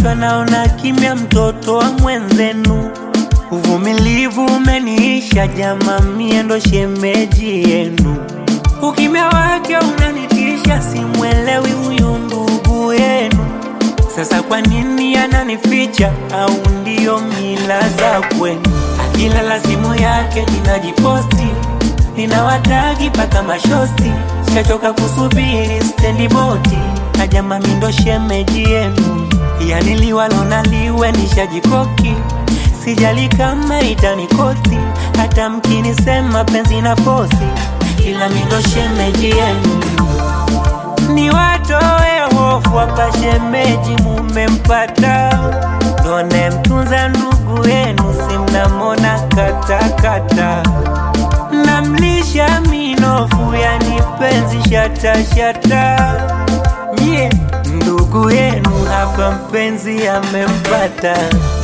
kichwa naona kimya, mtoto wa mwenzenu. Uvumilivu umeniisha jamaa, mie ndo shemeji yenu. Ukimya wake unanitisha, simwelewi huyu ndugu yenu. Sasa kwa nini ananificha, au ndio mila za kwenu? Akilala simu yake ninajiposti, ninawatagi paka mashosti. Shachoka kusubiri stendi boti, ajama mi ndo shemeji yenu. Yani liwalo na liwe nishajikoki, sijali kama itanikosti. Hata mkinisema penzi na fosi, ila mi ndo shemeji yenu. Ni watoe hofu hapa, shemeji mumempata. Done mtunza ndugu yenu, simnamona kata. Namlisha minofu, yani penzi shata. Nye ndugu yenu hapa, mpenzi amempata.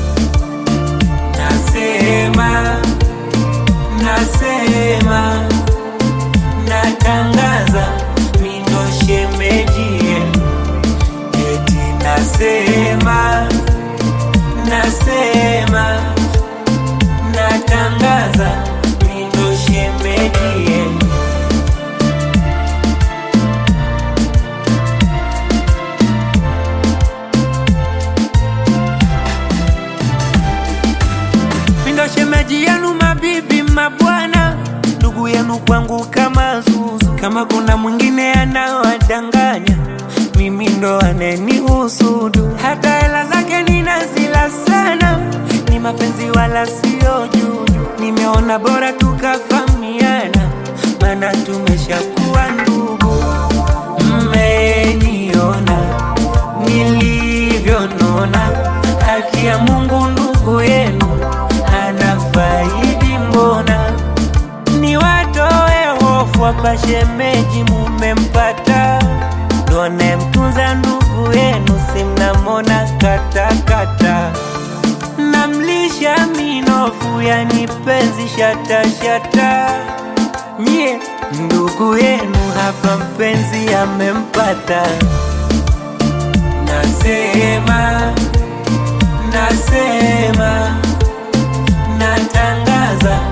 Nasema natangaza, mi ndo shemeji yenu. Eti nasema natangaza, mi ndo shemeji yenu. Mi ndo shemeji yenu, mabibi mabwana, ndugu yenu kwangu kama zuzu. Kama kuna mwingine anawadanganya, mimi ndo anenihusudu. Hata hela zake ninazila sana, ni mapenzi wala sio juju. Nimeona bora tukafamiana, maana tumeshakuwa ndugu. Mmeniona nilivyonona, haki ya Mungu ndugu yenu anafaidi mbona. Ni watoe hofu hapa, shemeji mumempata. Done mtunza ndugu yenu, simnamona kata. Namlisha minofu, yani penzi shata. Nye ndugu yenu hapa, mpenzi amempata. Nasema natangaza,